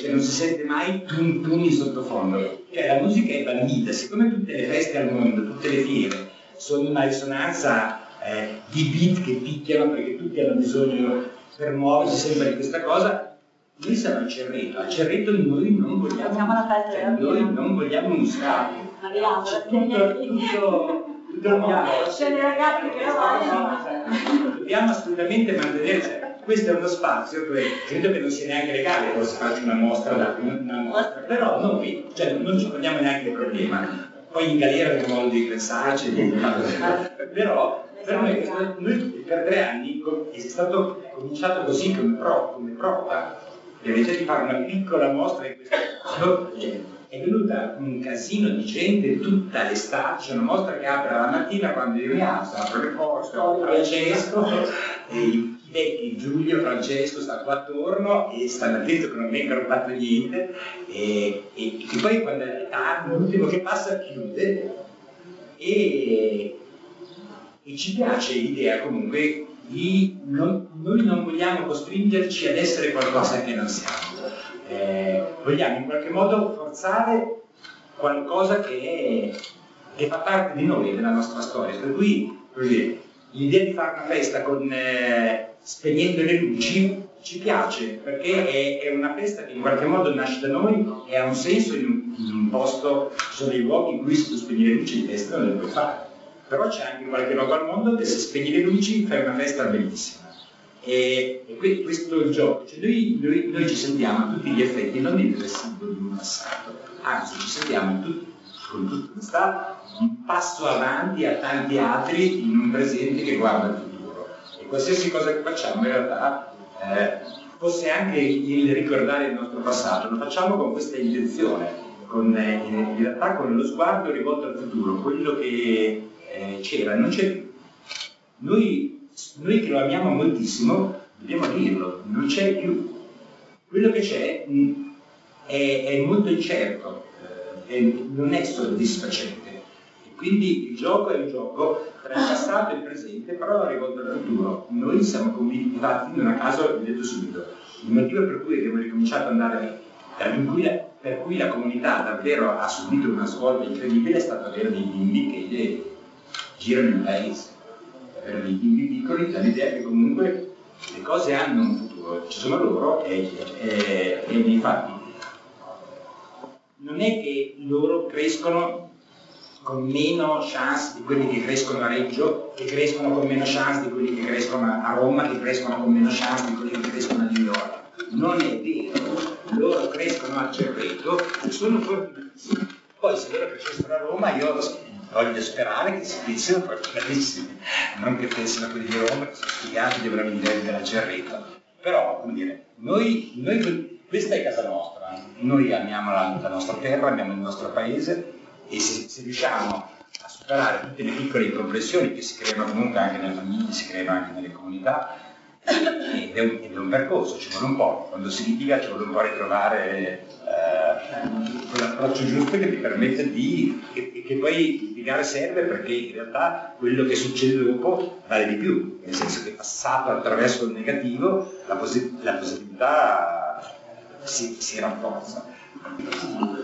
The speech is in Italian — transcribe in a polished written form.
cioè non si sente mai tum tum in sottofondo, cioè la musica è bandita, siccome tutte le feste al mondo, tutte le fiere sono una risonanza di beat che picchiano perché tutti hanno bisogno per muoversi sempre di questa cosa. Noi siamo al Cerreto noi non vogliamo, noi non vogliamo musicali. Dobbiamo assolutamente mantenere, cioè, questo è uno spazio dove credo che non sia neanche legale forse farci una mostra, però noi non ci poniamo neanche il problema. Poi in galera abbiamo modo di pensarci, però noi per 3 anni è stato cominciato così come prova. Invece di fare una piccola mostra in questo caso è venuta un casino di gente tutta l'estate, c'è una mostra che apre la mattina quando io mi alzo, apro le porte, Francesco, e i vecchi Giulio, Francesco sta qua attorno e stanno attenti che non venga rubato niente e poi quando è tardi, l'ultimo che passa chiude e ci piace l'idea comunque di noi non vogliamo costringerci ad essere qualcosa che non siamo, vogliamo in qualche modo forzare qualcosa che fa parte di noi, della nostra storia, per cui l'idea di fare una festa spegnendo le luci ci piace perché è una festa che in qualche modo nasce da noi e ha un senso in un posto, ci sono dei luoghi in cui se tu spegni le luci di festa non le puoi fare. Però c'è anche qualche luogo al mondo che se spegni le luci fai una festa bellissima. E questo è il gioco. Cioè noi ci sentiamo a tutti gli effetti non dei residuo di un passato, anzi ci sentiamo con tutta questa un passo avanti a tanti altri in un presente che guarda il futuro. E qualsiasi cosa che facciamo in realtà, fosse anche il ricordare il nostro passato, lo facciamo con questa intenzione, in realtà con lo sguardo rivolto al futuro, quello che c'era, non c'è più. Noi che lo amiamo moltissimo, dobbiamo dirlo, non c'è più. Quello che c'è è molto incerto, non è soddisfacente. E quindi il gioco è un gioco tra il passato e il presente, però rivolto al futuro. Noi siamo convinti, infatti, non a caso, vi ho detto subito, il motivo per cui abbiamo ricominciato ad andare per cui la comunità davvero ha subito una svolta incredibile è stato avere dei bimbi che girano il paese, per dei bimbi piccoli, dall'idea che comunque le cose hanno un futuro, ci sono loro e infatti non è che loro crescono con meno chance di quelli che crescono a Reggio, che crescono con meno chance di quelli che crescono a Roma, che crescono con meno chance di quelli che crescono a New York. Non è vero, loro crescono a Cerreto e sono fortunatissimi. Poi se loro crescessero a Roma io voglio sperare che si pensino fortunatissimi, non che pensino quelli di Roma che sono studiati devono venire a Cerreto. Però, come dire, noi questa è casa nostra, noi amiamo la nostra terra, amiamo il nostro paese e se riusciamo a superare tutte le piccole incomprensioni che si creano comunque anche nelle famiglie, si creano anche nelle comunità, ed è un percorso, ci vuole un po', quando si litiga ci vuole un po' ritrovare quell'approccio giusto che ti permette che poi litigare serve perché in realtà quello che succede dopo vale di più, nel senso che passato attraverso il negativo la positività si rafforza.